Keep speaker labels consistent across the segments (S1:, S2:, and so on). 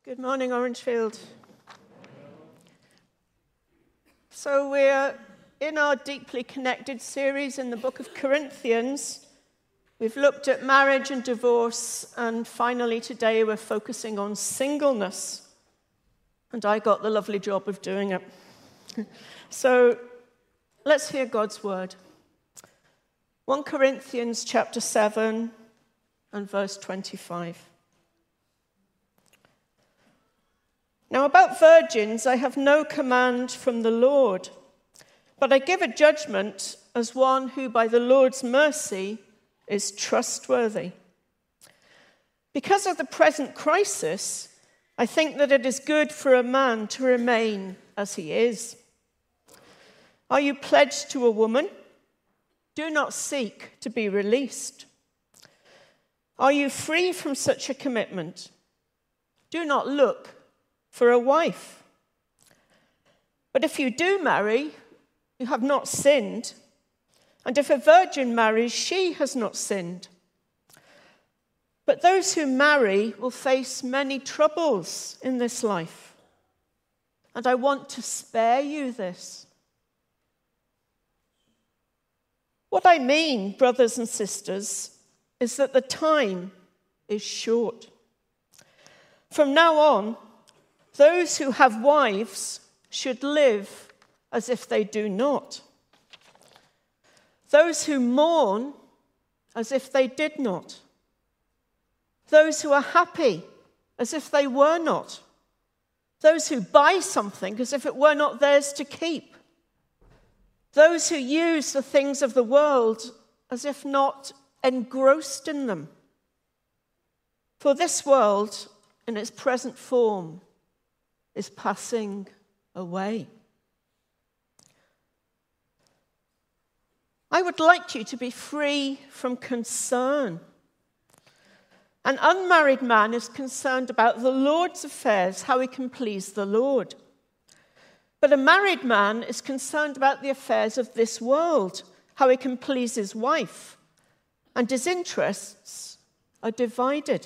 S1: Good morning, Orangefield. So we're in our deeply connected series in the book of Corinthians. We've looked at marriage and divorce, and finally today we're focusing on singleness. And I got the lovely job of doing it. So let's hear God's word. 1 Corinthians chapter 7 and verse 25. Now about virgins I have no command from the Lord, but I give a judgment as one who by the Lord's mercy is trustworthy. Because of the present crisis, I think that it is good for a man to remain as he is. Are you pledged to a woman? Do not seek to be released. Are you free from such a commitment? Do not look for a wife. But if you do marry, you have not sinned. And if a virgin marries, she has not sinned. But those who marry will face many troubles in this life. And I want to spare you this. What I mean, brothers and sisters, is that the time is short. From now on, those who have wives should live as if they do not. Those who mourn as if they did not. Those who are happy as if they were not. Those who buy something as if it were not theirs to keep. Those who use the things of the world as if not engrossed in them. For this world, in its present form, is passing away. I would like you to be free from concern. An unmarried man is concerned about the Lord's affairs, how he can please the Lord. But a married man is concerned about the affairs of this world, how he can please his wife, and his interests are divided.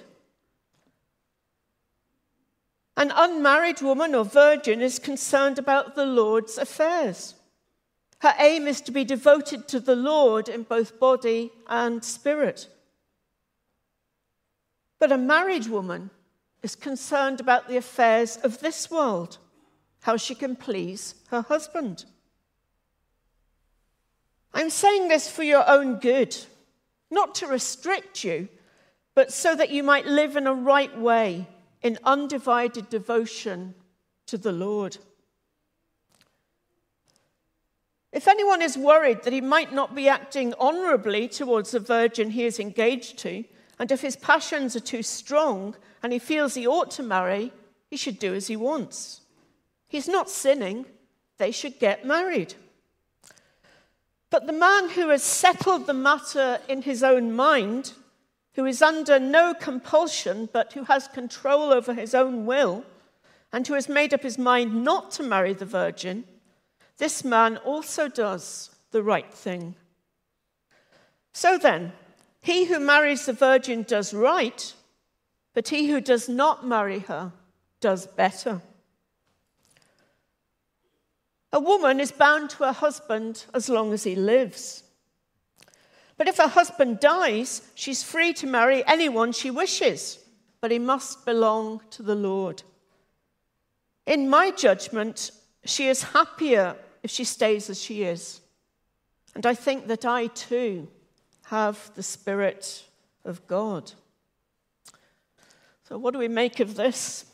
S1: An unmarried woman or virgin is concerned about the Lord's affairs. Her aim is to be devoted to the Lord in both body and spirit. But a married woman is concerned about the affairs of this world, how she can please her husband. I'm saying this for your own good, not to restrict you, but so that you might live in a right way, in undivided devotion to the Lord. If anyone is worried that he might not be acting honorably towards the virgin he is engaged to, and if his passions are too strong and he feels he ought to marry, he should do as he wants. He's not sinning. They should get married. But the man who has settled the matter in his own mind, who is under no compulsion, but who has control over his own will, and who has made up his mind not to marry the virgin, this man also does the right thing. So then, he who marries the virgin does right, but he who does not marry her does better. A woman is bound to her husband as long as he lives. But if her husband dies, she's free to marry anyone she wishes, but he must belong to the Lord. In my judgment, she is happier if she stays as she is. And I think that I too have the Spirit of God. So what do we make of this?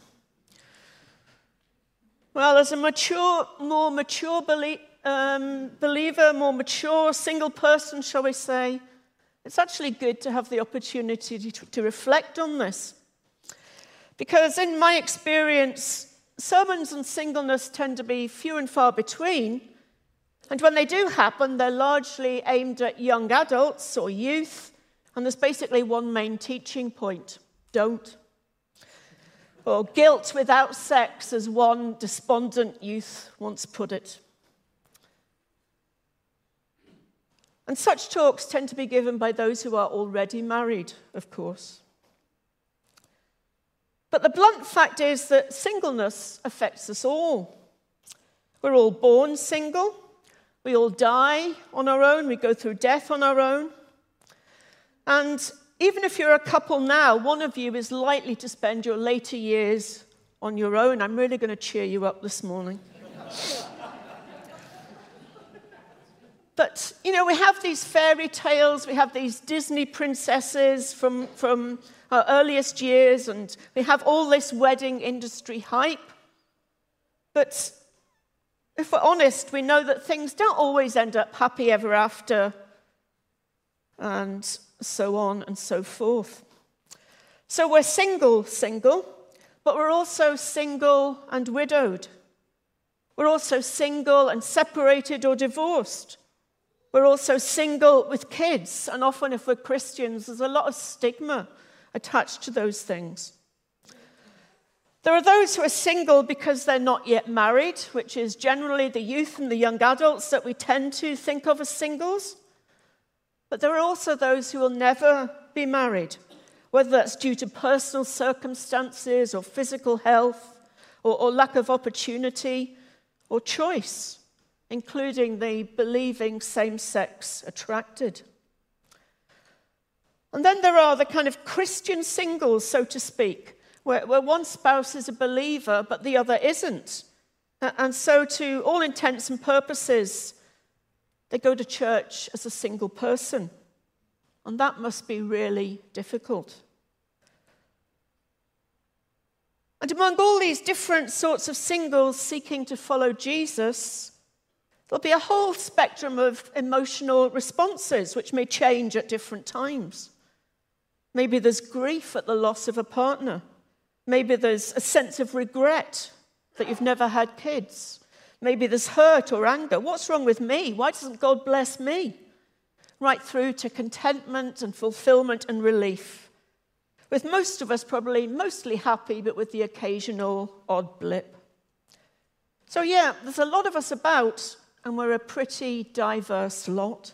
S1: Well, as a more mature believer, more mature single person, shall we say, it's actually good to have the opportunity to reflect on this. Because in my experience, sermons on singleness tend to be few and far between. And when they do happen, they're largely aimed at young adults or youth. And there's basically one main teaching point: don't. Or guilt without sex, as one despondent youth once put it. And such talks tend to be given by those who are already married, of course. But the blunt fact is that singleness affects us all. We're all born single. We all die on our own. We go through death on our own. And even if you're a couple now, one of you is likely to spend your later years on your own. I'm really going to cheer you up this morning. But, we have these fairy tales, we have these Disney princesses from our earliest years, and we have all this wedding industry hype. But if we're honest, we know that things don't always end up happy ever after, and so on and so forth. So we're single, but we're also single and widowed. We're also single and separated or divorced. We're also single with kids, and often if we're Christians, there's a lot of stigma attached to those things. There are those who are single because they're not yet married, which is generally the youth and the young adults that we tend to think of as singles. But there are also those who will never be married, whether that's due to personal circumstances or physical health or lack of opportunity or choice, including the believing same-sex attracted. And then there are the kind of Christian singles, so to speak, where one spouse is a believer but the other isn't. And so to all intents and purposes, they go to church as a single person. And that must be really difficult. And among all these different sorts of singles seeking to follow Jesus, there'll be a whole spectrum of emotional responses which may change at different times. Maybe there's grief at the loss of a partner. Maybe there's a sense of regret that you've never had kids. Maybe there's hurt or anger. What's wrong with me? Why doesn't God bless me? Right through to contentment and fulfillment and relief. With most of us probably mostly happy, but with the occasional odd blip. So yeah, there's a lot of us about, and we're a pretty diverse lot.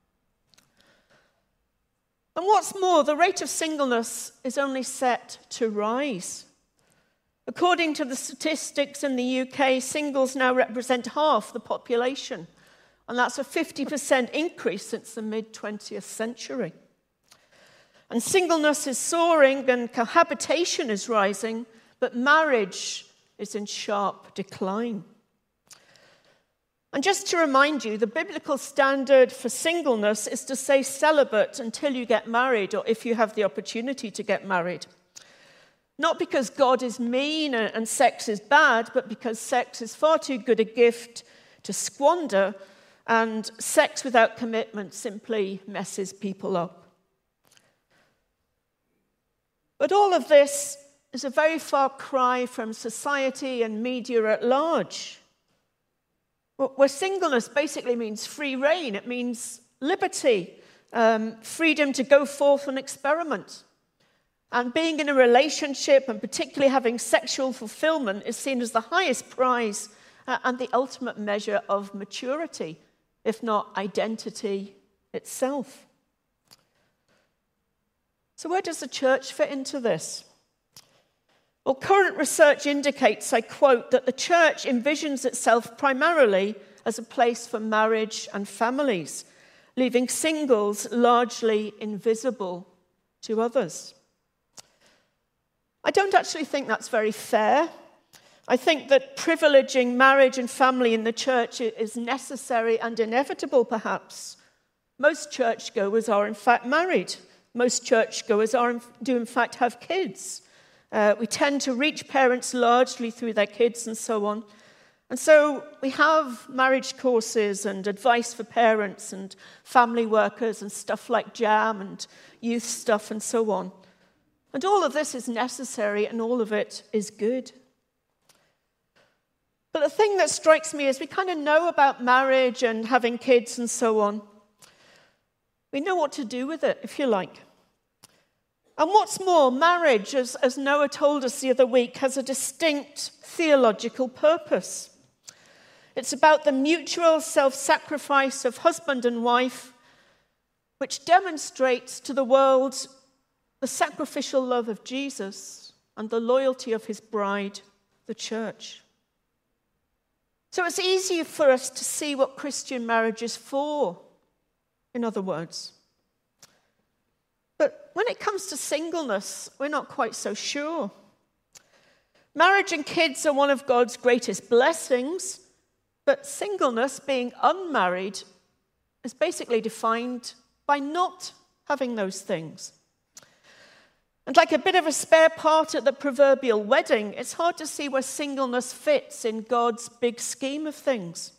S1: And what's more, the rate of singleness is only set to rise. According to the statistics in the UK, singles now represent half the population, and that's a 50% increase since the mid-20th century. And singleness is soaring and cohabitation is rising, but marriage is in sharp decline. And just to remind you, the biblical standard for singleness is to stay celibate until you get married or if you have the opportunity to get married. Not because God is mean and sex is bad, but because sex is far too good a gift to squander, and sex without commitment simply messes people up. But all of this is a very far cry from society and media at large, where singleness basically means free reign. It means liberty, freedom to go forth and experiment. And being in a relationship, and particularly having sexual fulfillment, is seen as the highest prize and the ultimate measure of maturity, if not identity itself. So where does the church fit into this? Well, current research indicates, I quote, that the church envisions itself primarily as a place for marriage and families, leaving singles largely invisible to others. I don't actually think that's very fair. I think that privileging marriage and family in the church is necessary and inevitable, perhaps. Most churchgoers are, in fact, married. Most churchgoers do, in fact, have kids. We tend to reach parents largely through their kids and so on. And so we have marriage courses and advice for parents and family workers and stuff like Jam and youth stuff and so on. And all of this is necessary and all of it is good. But the thing that strikes me is we kind of know about marriage and having kids and so on. We know what to do with it, if you like. And what's more, marriage, as Noah told us the other week, has a distinct theological purpose. It's about the mutual self-sacrifice of husband and wife, which demonstrates to the world the sacrificial love of Jesus and the loyalty of his bride, the church. So it's easy for us to see what Christian marriage is for, in other words. But when it comes to singleness, we're not quite so sure. Marriage and kids are one of God's greatest blessings, but singleness, being unmarried, is basically defined by not having those things. And like a bit of a spare part at the proverbial wedding, it's hard to see where singleness fits in God's big scheme of things.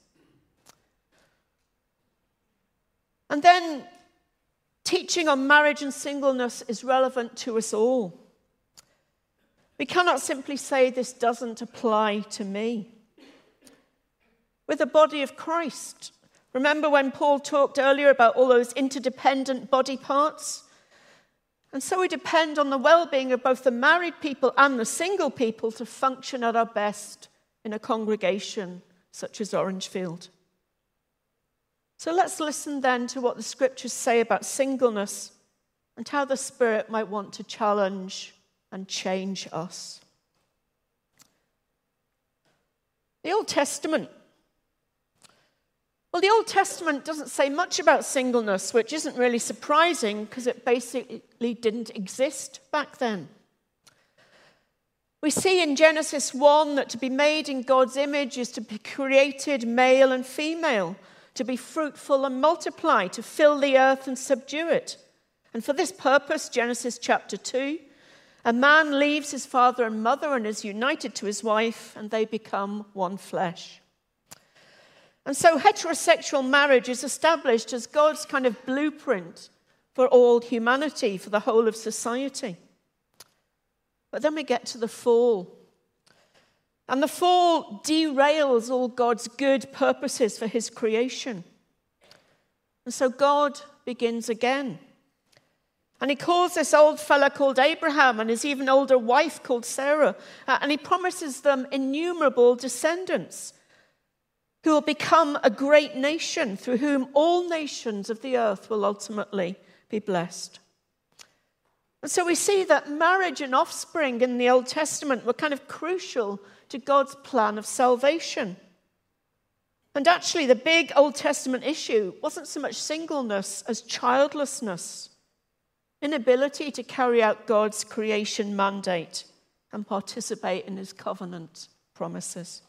S1: And then teaching on marriage and singleness is relevant to us all. We cannot simply say this doesn't apply to me. We're the body of Christ. Remember when Paul talked earlier about all those interdependent body parts? And so we depend on the well-being of both the married people and the single people to function at our best in a congregation such as Orangefield. So let's listen then to what the scriptures say about singleness and how the Spirit might want to challenge and change us. The Old Testament. Well, the Old Testament doesn't say much about singleness, which isn't really surprising because it basically didn't exist back then. We see in Genesis 1 that to be made in God's image is to be created male and female, to be fruitful and multiply, to fill the earth and subdue it. And for this purpose, Genesis chapter 2, a man leaves his father and mother and is united to his wife, and they become one flesh. And so heterosexual marriage is established as God's kind of blueprint for all humanity, for the whole of society. But then we get to the fall. And the fall derails all God's good purposes for his creation. And so God begins again. And he calls this old fella called Abraham and his even older wife called Sarah. And he promises them innumerable descendants who will become a great nation through whom all nations of the earth will ultimately be blessed. And so we see that marriage and offspring in the Old Testament were kind of crucial to God's plan of salvation. And actually, the big Old Testament issue wasn't so much singleness as childlessness, inability to carry out God's creation mandate and participate in his covenant promises.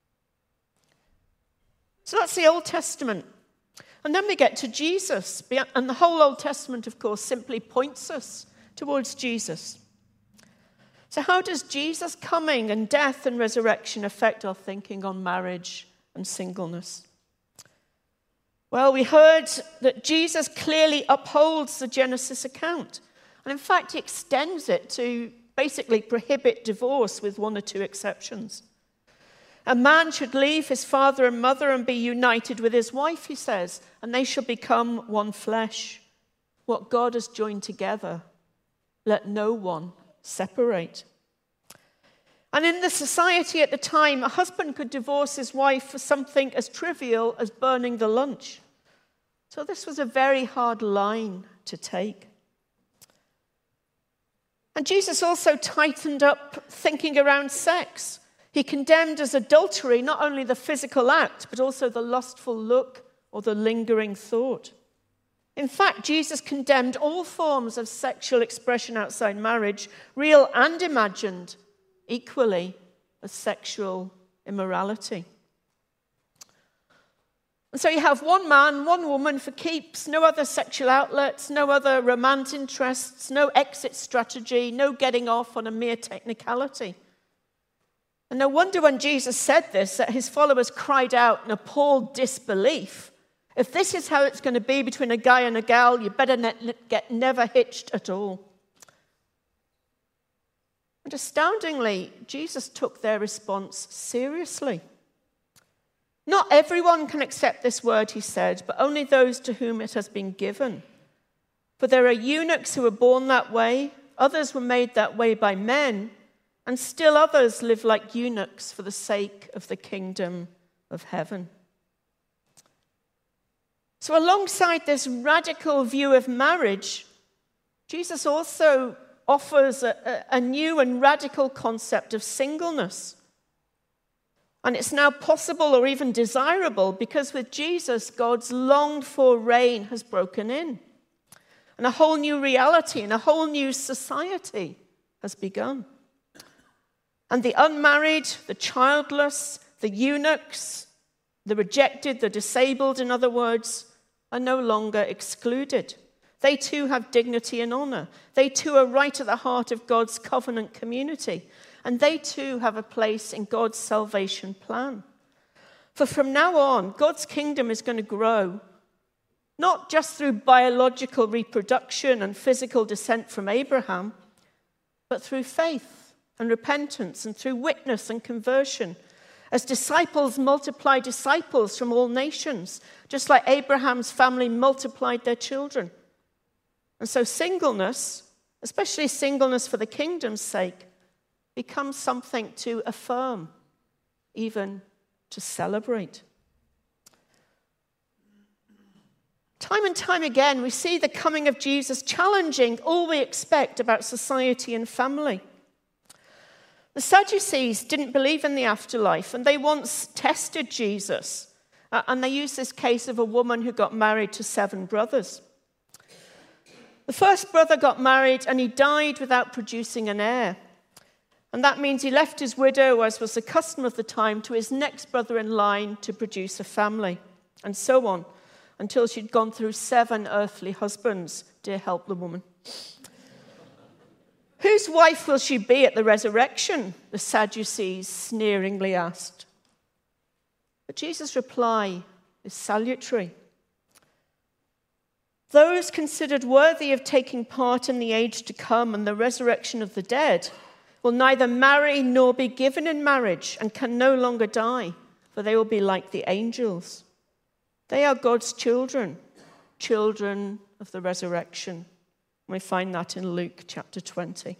S1: So that's the Old Testament. And then we get to Jesus. And the whole Old Testament, of course, simply points us towards Jesus. So how does Jesus' coming and death and resurrection affect our thinking on marriage and singleness? Well, we heard that Jesus clearly upholds the Genesis account. And in fact, he extends it to basically prohibit divorce with one or two exceptions. A man should leave his father and mother and be united with his wife, he says, and they shall become one flesh. What God has joined together, let no one separate. And in the society at the time, a husband could divorce his wife for something as trivial as burning the lunch. So this was a very hard line to take. And Jesus also tightened up thinking around sex. He condemned as adultery not only the physical act, but also the lustful look or the lingering thought. In fact, Jesus condemned all forms of sexual expression outside marriage, real and imagined, equally as sexual immorality. And so you have one man, one woman for keeps, no other sexual outlets, no other romance interests, no exit strategy, no getting off on a mere technicality. And no wonder when Jesus said this, that his followers cried out in appalled disbelief. If this is how it's going to be between a guy and a gal, you better get never hitched at all. And astoundingly, Jesus took their response seriously. Not everyone can accept this word, he said, but only those to whom it has been given. For there are eunuchs who were born that way, others were made that way by men, and still others live like eunuchs for the sake of the kingdom of heaven. So alongside this radical view of marriage, Jesus also offers a new and radical concept of singleness. And it's now possible or even desirable because with Jesus, God's longed-for reign has broken in. And a whole new reality and a whole new society has begun. And the unmarried, the childless, the eunuchs, the rejected, the disabled, in other words, are no longer excluded. They too have dignity and honor. They too are right at the heart of God's covenant community. And they too have a place in God's salvation plan. For from now on, God's kingdom is going to grow, not just through biological reproduction and physical descent from Abraham, but through faith and repentance and through witness and conversion. As disciples multiply disciples from all nations, just like Abraham's family multiplied their children. And so singleness, especially singleness for the kingdom's sake, becomes something to affirm, even to celebrate. Time and time again, we see the coming of Jesus challenging all we expect about society and family. The Sadducees didn't believe in the afterlife, and they once tested Jesus. And they used this case of a woman who got married to 7 brothers. The first brother got married, and he died without producing an heir. And that means he left his widow, as was the custom of the time, to his next brother in line to produce a family, and so on, until she'd gone through 7 earthly husbands. Dear help the woman. Whose wife will she be at the resurrection? The Sadducees sneeringly asked. But Jesus' reply is salutary. Those considered worthy of taking part in the age to come and the resurrection of the dead will neither marry nor be given in marriage and can no longer die, for they will be like the angels. They are God's children, children of the resurrection. We find that in Luke chapter 20.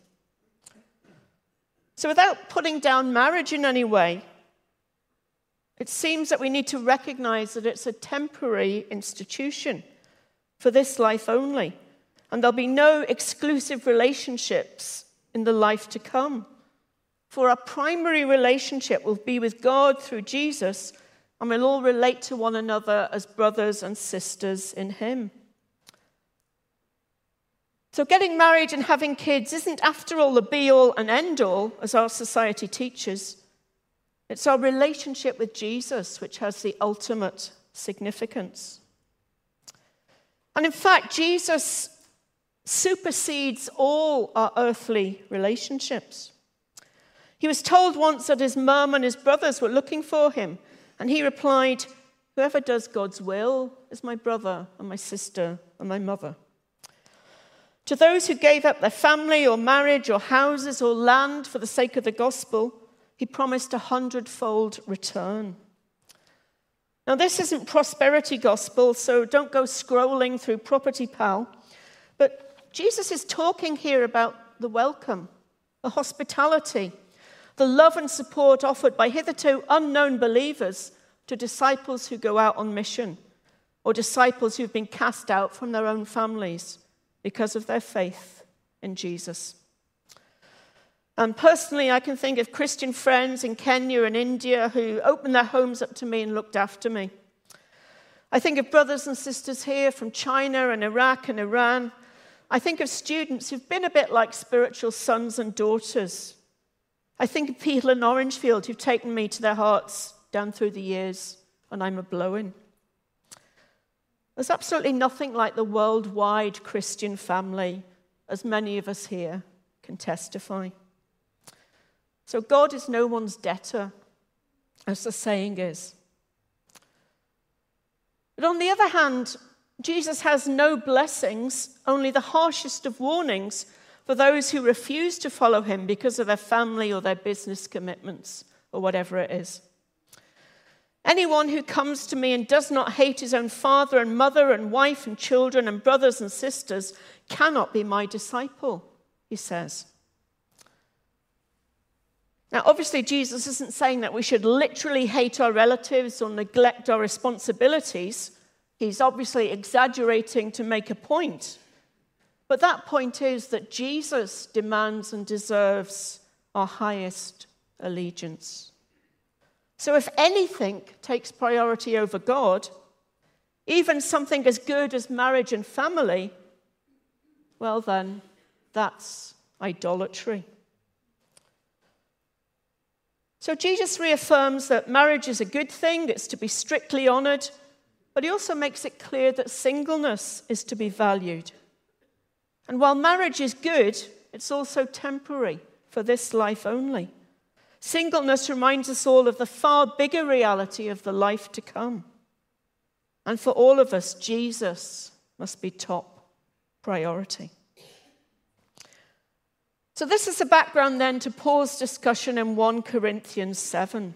S1: So without putting down marriage in any way, it seems that we need to recognize that it's a temporary institution for this life only, and there'll be no exclusive relationships in the life to come. For our primary relationship will be with God through Jesus, and we'll all relate to one another as brothers and sisters in him. So getting married and having kids isn't, after all, the be-all and end-all, as our society teaches. It's our relationship with Jesus which has the ultimate significance. And in fact, Jesus supersedes all our earthly relationships. He was told once that his mum and his brothers were looking for him, and he replied, "Whoever does God's will is my brother and my sister and my mother." To those who gave up their family or marriage or houses or land for the sake of the gospel, he promised 100-fold return. Now, this isn't prosperity gospel, so don't go scrolling through Property Pal. But Jesus is talking here about the welcome, the hospitality, the love and support offered by hitherto unknown believers to disciples who go out on mission, or disciples who've been cast out from their own families because of their faith in Jesus. And personally, I can think of Christian friends in Kenya and India who opened their homes up to me and looked after me. I think of brothers and sisters here from China and Iraq and Iran. I think of students who've been a bit like spiritual sons and daughters. I think of people in Orangefield who've taken me to their hearts down through the years, and I'm a-blowing. There's absolutely nothing like the worldwide Christian family, as many of us here can testify. So God is no one's debtor, as the saying is. But on the other hand, Jesus has no blessings, only the harshest of warnings for those who refuse to follow him because of their family or their business commitments or whatever it is. Anyone who comes to me and does not hate his own father and mother and wife and children and brothers and sisters cannot be my disciple, he says. Now, obviously, Jesus isn't saying that we should literally hate our relatives or neglect our responsibilities. He's obviously exaggerating to make a point. But that point is that Jesus demands and deserves our highest allegiance. So if anything takes priority over God, even something as good as marriage and family, well then, that's idolatry. So Jesus reaffirms that marriage is a good thing, it's to be strictly honored, but he also makes it clear that singleness is to be valued. And while marriage is good, it's also temporary, for this life only. Singleness reminds us all of the far bigger reality of the life to come. And for all of us, Jesus must be top priority. So this is the background then to Paul's discussion in 1 Corinthians 7.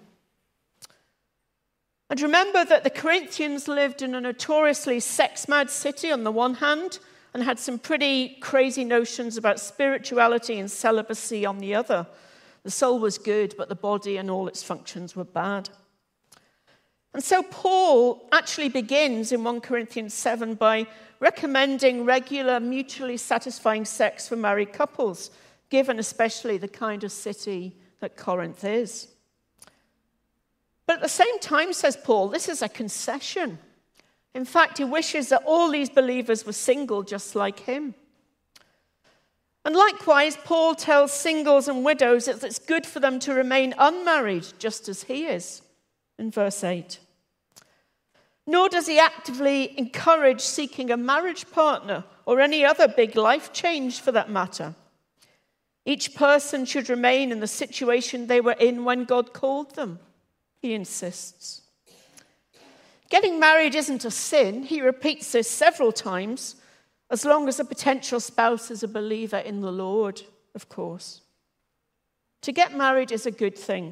S1: And remember that the Corinthians lived in a notoriously sex-mad city on the one hand, and had some pretty crazy notions about spirituality and celibacy on the other. The soul was good, but the body and all its functions were bad. And so Paul actually begins in 1 Corinthians 7 by recommending regular, mutually satisfying sex for married couples, given especially the kind of city that Corinth is. But at the same time, says Paul, this is a concession. In fact, he wishes that all these believers were single just like him. And likewise, Paul tells singles and widows that it's good for them to remain unmarried just as he is, in verse 8. Nor does he actively encourage seeking a marriage partner or any other big life change for that matter. Each person should remain in the situation they were in when God called them, he insists. Getting married isn't a sin. He repeats this several times, as long as the potential spouse is a believer in the Lord, of course. To get married is a good thing.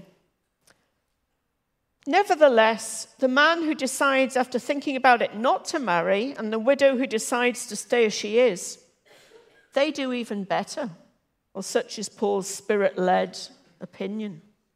S1: Nevertheless, the man who decides after thinking about it not to marry and the widow who decides to stay as she is, they do even better. Or such is Paul's spirit-led opinion.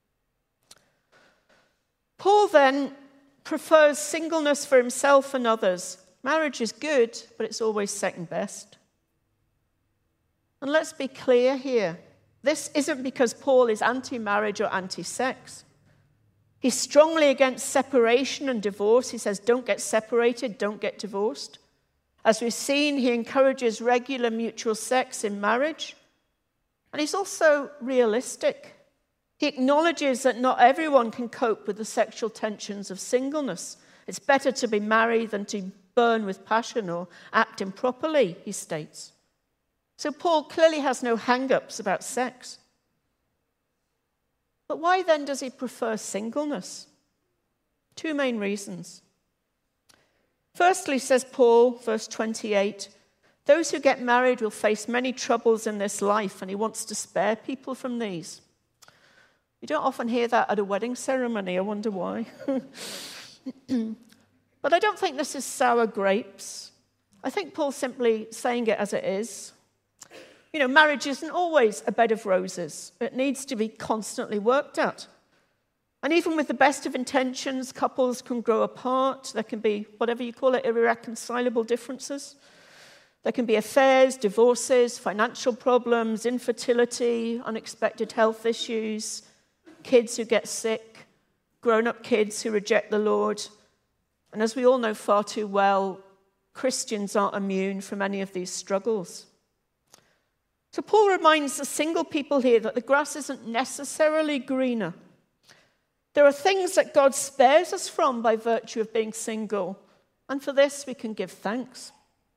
S1: Paul then prefers singleness for himself and others. Marriage is good, but it's always second best. And let's be clear here. This isn't because Paul is anti-marriage or anti-sex. He's strongly against separation and divorce. He says, don't get separated, don't get divorced. As we've seen, he encourages regular mutual sex in marriage. And he's also realistic. He acknowledges that not everyone can cope with the sexual tensions of singleness. It's better to be married than to burn with passion or act improperly, he states. So Paul clearly has no hang-ups about sex. But why then does he prefer singleness? Two main reasons. Firstly, says Paul, verse 28, those who get married will face many troubles in this life, and he wants to spare people from these. You don't often hear that at a wedding ceremony. I wonder why. But I don't think this is sour grapes. I think Paul's simply saying it as it is. You know, marriage isn't always a bed of roses. It needs to be constantly worked at. And even with the best of intentions, couples can grow apart. There can be, whatever you call it, irreconcilable differences. There can be affairs, divorces, financial problems, infertility, unexpected health issues, kids who get sick, grown-up kids who reject the Lord. And as we all know far too well, Christians aren't immune from any of these struggles. So Paul reminds the single people here that the grass isn't necessarily greener. There are things that God spares us from by virtue of being single, and for this we can give thanks.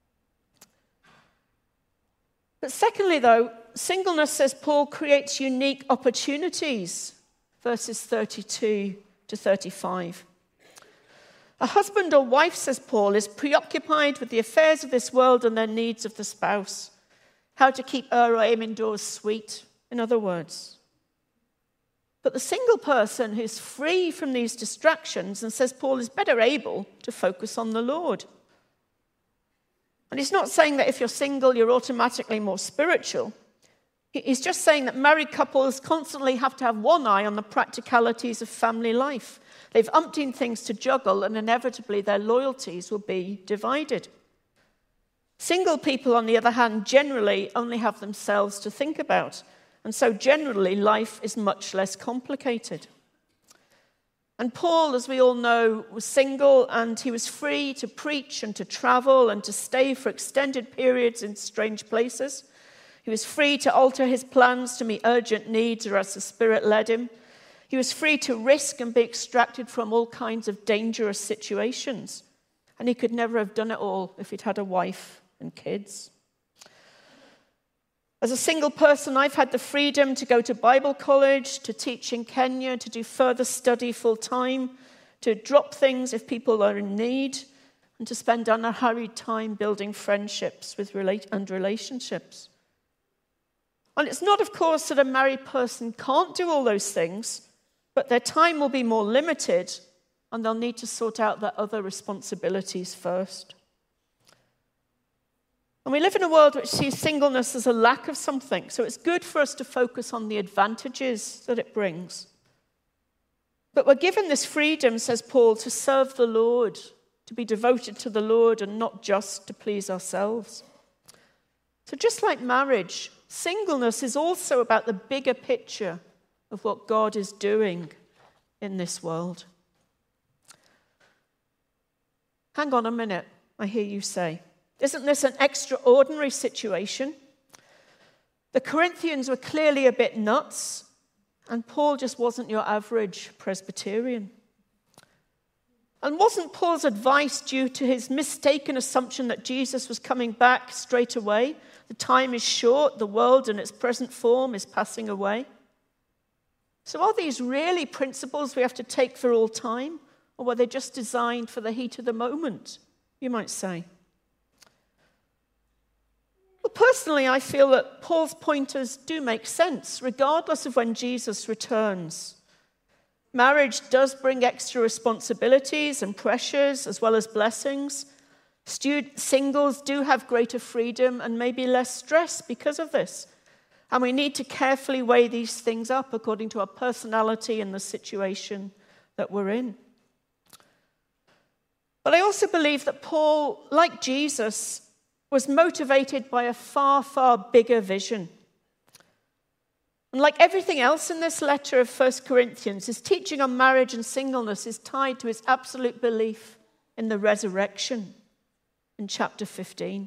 S1: But secondly, though, singleness, says Paul, creates unique opportunities, verses 32 to 35. A husband or wife, says Paul, is preoccupied with the affairs of this world and their needs of the spouse. How to keep her or him indoors sweet, in other words. But the single person who's free from these distractions, and says Paul, is better able to focus on the Lord. And he's not saying that if you're single, you're automatically more spiritual. He's just saying that married couples constantly have to have one eye on the practicalities of family life. They've umpteen things to juggle, and inevitably their loyalties will be divided. Single people, on the other hand, generally only have themselves to think about. And so generally, life is much less complicated. And Paul, as we all know, was single, and he was free to preach and to travel and to stay for extended periods in strange places. He was free to alter his plans to meet urgent needs or as the Spirit led him. He was free to risk and be extracted from all kinds of dangerous situations. And he could never have done it all if he'd had a wife and kids. As a single person, I've had the freedom to go to Bible college, to teach in Kenya, to do further study full-time, to drop things if people are in need, and to spend unhurried time building friendships and relationships. And it's not, of course, that a married person can't do all those things, but their time will be more limited, and they'll need to sort out their other responsibilities first. And we live in a world which sees singleness as a lack of something, so it's good for us to focus on the advantages that it brings. But we're given this freedom, says Paul, to serve the Lord, to be devoted to the Lord and not just to please ourselves. So just like marriage, singleness is also about the bigger picture of what God is doing in this world. Hang on a minute, I hear you say. Isn't this an extraordinary situation? The Corinthians were clearly a bit nuts, and Paul just wasn't your average Presbyterian. And wasn't Paul's advice due to his mistaken assumption that Jesus was coming back straight away? The time is short, the world in its present form is passing away. So are these really principles we have to take for all time? Or were they just designed for the heat of the moment, you might say? Well, personally, I feel that Paul's pointers do make sense, regardless of when Jesus returns. Marriage does bring extra responsibilities and pressures, as well as blessings. Singles do have greater freedom and maybe less stress because of this. And we need to carefully weigh these things up according to our personality and the situation that we're in. But I also believe that Paul, like Jesus, was motivated by a far, far bigger vision. And like everything else in this letter of 1 Corinthians, his teaching on marriage and singleness is tied to his absolute belief in the resurrection in chapter 15.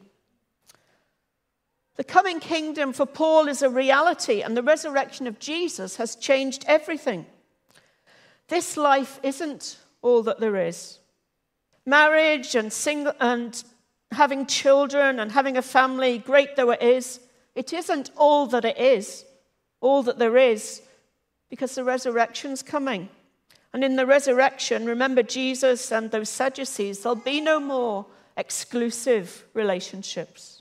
S1: The coming kingdom for Paul is a reality, and the resurrection of Jesus has changed everything. This life isn't all that there is. Marriage and having children and having a family, great though it isn't all that it is, all that there is, because the resurrection's coming. And in the resurrection, remember Jesus and those Sadducees, there'll be no more exclusive relationships.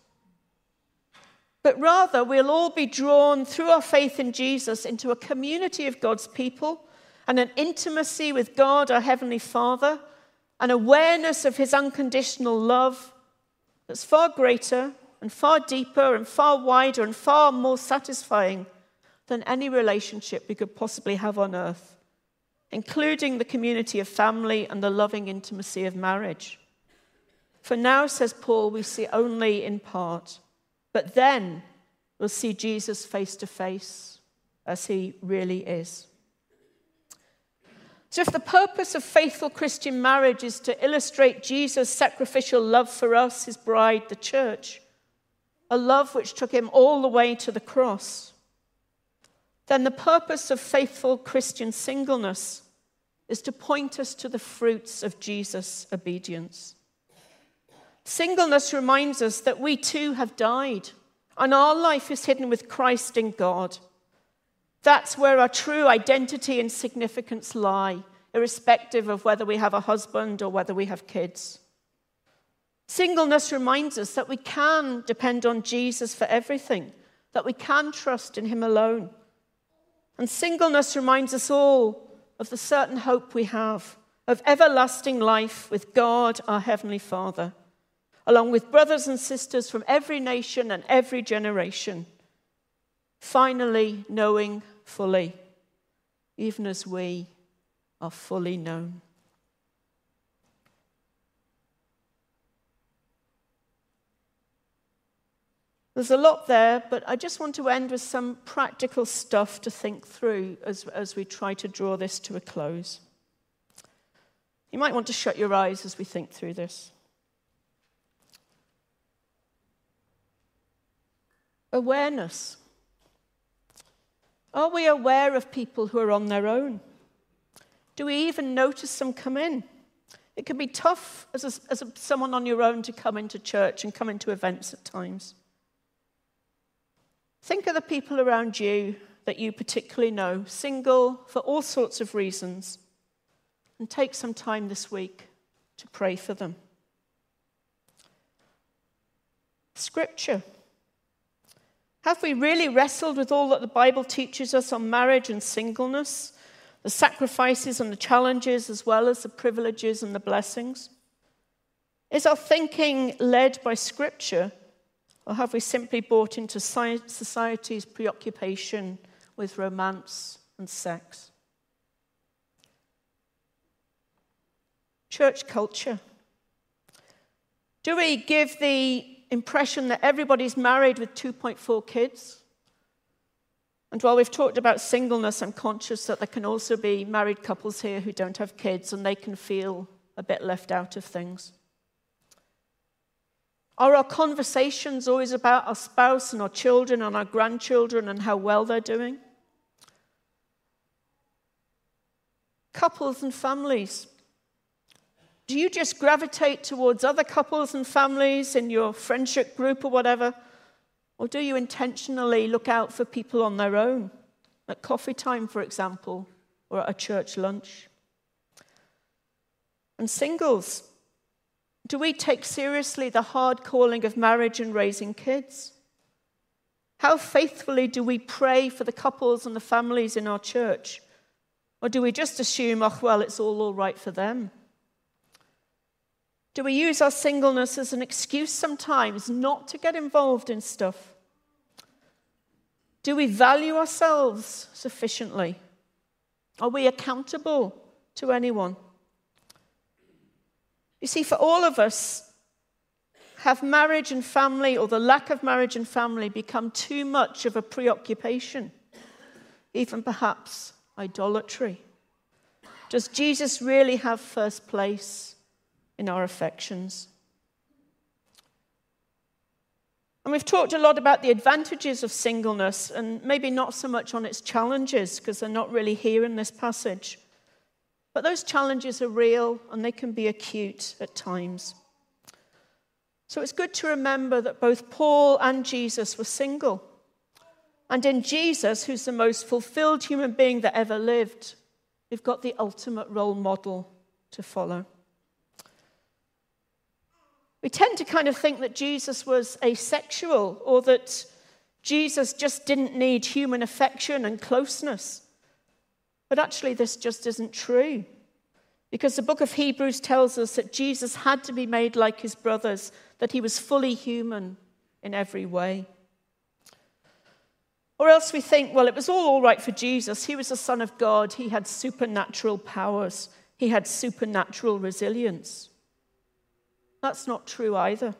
S1: But rather, we'll all be drawn through our faith in Jesus into a community of God's people and an intimacy with God, our Heavenly Father, an awareness of his unconditional love that's far greater and far deeper and far wider and far more satisfying than any relationship we could possibly have on earth, including the community of family and the loving intimacy of marriage. For now, says Paul, we see only in part, but then we'll see Jesus face to face as he really is. So if the purpose of faithful Christian marriage is to illustrate Jesus' sacrificial love for us, his bride, the church, a love which took him all the way to the cross, then the purpose of faithful Christian singleness is to point us to the fruits of Jesus' obedience. Singleness reminds us that we too have died, and our life is hidden with Christ in God. That's where our true identity and significance lie, irrespective of whether we have a husband or whether we have kids. Singleness reminds us that we can depend on Jesus for everything, that we can trust in him alone. And singleness reminds us all of the certain hope we have of everlasting life with God, our Heavenly Father, along with brothers and sisters from every nation and every generation, finally knowing fully, even as we are fully known. There's a lot there, but I just want to end with some practical stuff to think through as we try to draw this to a close. You might want to shut your eyes as we think through this. Awareness. Are we aware of people who are on their own? Do we even notice them come in? It can be tough as someone on your own to come into church and come into events at times. Think of the people around you that you particularly know, single for all sorts of reasons, and take some time this week to pray for them. Scripture. Have we really wrestled with all that the Bible teaches us on marriage and singleness, the sacrifices and the challenges, as well as the privileges and the blessings? Is our thinking led by Scripture, or have we simply bought into society's preoccupation with romance and sex? Church culture. Do we give the impression that everybody's married with 2.4 kids? And while we've talked about singleness, I'm conscious that there can also be married couples here who don't have kids, and they can feel a bit left out of things. Are our conversations always about our spouse and our children and our grandchildren and how well they're doing? Couples and families. Do you just gravitate towards other couples and families in your friendship group or whatever? Or do you intentionally look out for people on their own, at coffee time, for example, or at a church lunch? And singles. Do we take seriously the hard calling of marriage and raising kids? How faithfully do we pray for the couples and the families in our church? Or do we just assume, oh, well, it's all right for them? Do we use our singleness as an excuse sometimes not to get involved in stuff? Do we value ourselves sufficiently? Are we accountable to anyone? You see, for all of us, have marriage and family, or the lack of marriage and family, become too much of a preoccupation, even perhaps idolatry? Does Jesus really have first place in our affections? And we've talked a lot about the advantages of singleness, and maybe not so much on its challenges, because they're not really here in this passage. But those challenges are real, and they can be acute at times. So it's good to remember that both Paul and Jesus were single. And in Jesus, who's the most fulfilled human being that ever lived, we've got the ultimate role model to follow. We tend to kind of think that Jesus was asexual, or that Jesus just didn't need human affection and closeness. But actually, this just isn't true. Because the book of Hebrews tells us that Jesus had to be made like his brothers, that he was fully human in every way. Or else we think, well, it was all right for Jesus. He was the Son of God. He had supernatural powers. He had supernatural resilience. That's not true either.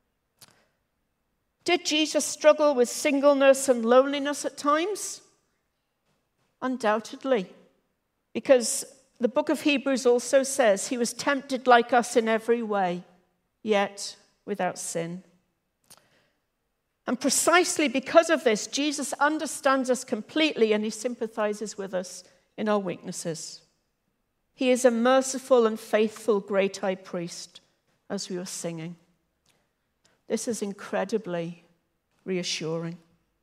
S1: Did Jesus struggle with singleness and loneliness at times? Undoubtedly. Because the book of Hebrews also says he was tempted like us in every way, yet without sin. And precisely because of this, Jesus understands us completely, and he sympathizes with us in our weaknesses. He is a merciful and faithful great high priest, as we were singing. This is incredibly reassuring.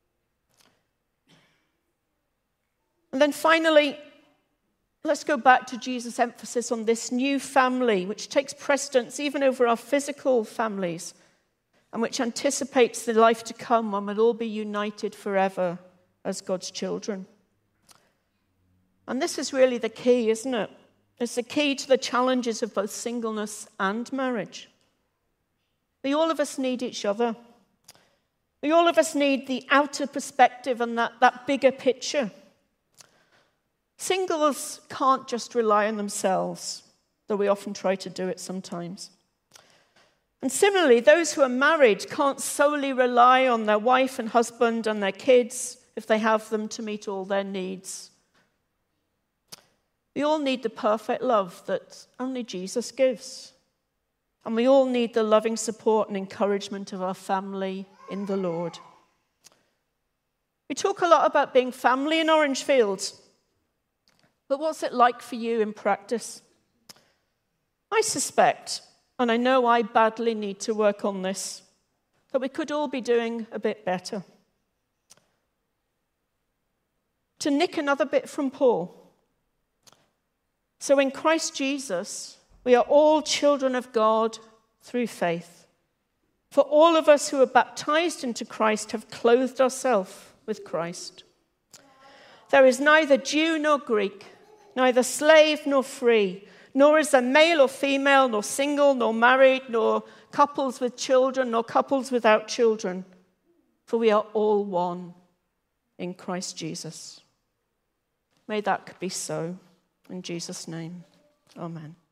S1: And then finally, let's go back to Jesus' emphasis on this new family, which takes precedence even over our physical families, and which anticipates the life to come when we'll all be united forever as God's children. And this is really the key, isn't it? It's the key to the challenges of both singleness and marriage. All of us need each other. All of us need the outer perspective and that bigger picture. Singles can't just rely on themselves, though we often try to do it sometimes. And similarly, those who are married can't solely rely on their wife and husband and their kids if they have them to meet all their needs. We all need the perfect love that only Jesus gives. And we all need the loving support and encouragement of our family in the Lord. We talk a lot about being family in Orange Fields, but what's it like for you in practice? I suspect, and I know I badly need to work on this, that we could all be doing a bit better. To nick another bit from Paul. So in Christ Jesus, we are all children of God through faith. For all of us who are baptized into Christ have clothed ourselves with Christ. There is neither Jew nor Greek, neither slave nor free, nor is there male or female, nor single, nor married, nor couples with children, nor couples without children. For we are all one in Christ Jesus. May that be so. In Jesus' name, amen.